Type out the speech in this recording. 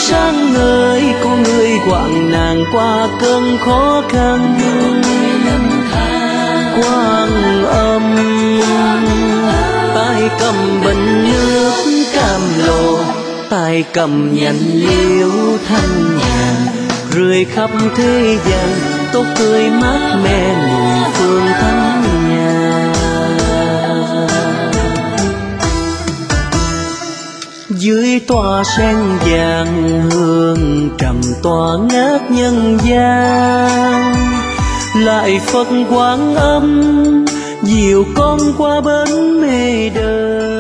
sáng ngời của người quảng nàng qua cơn khó khăn. Quang Âm tay cầm bình nước cam lồ, tay cầm nhành liễu thanh nhàn, rơi khắp thế gian tốt tươi mát mẻ mùi phương thanh nhàn. Dưới tòa sen vàng hương trầm tỏa ngát nhân gian, lại Phật Quang Âm dìu con qua bến mê đời.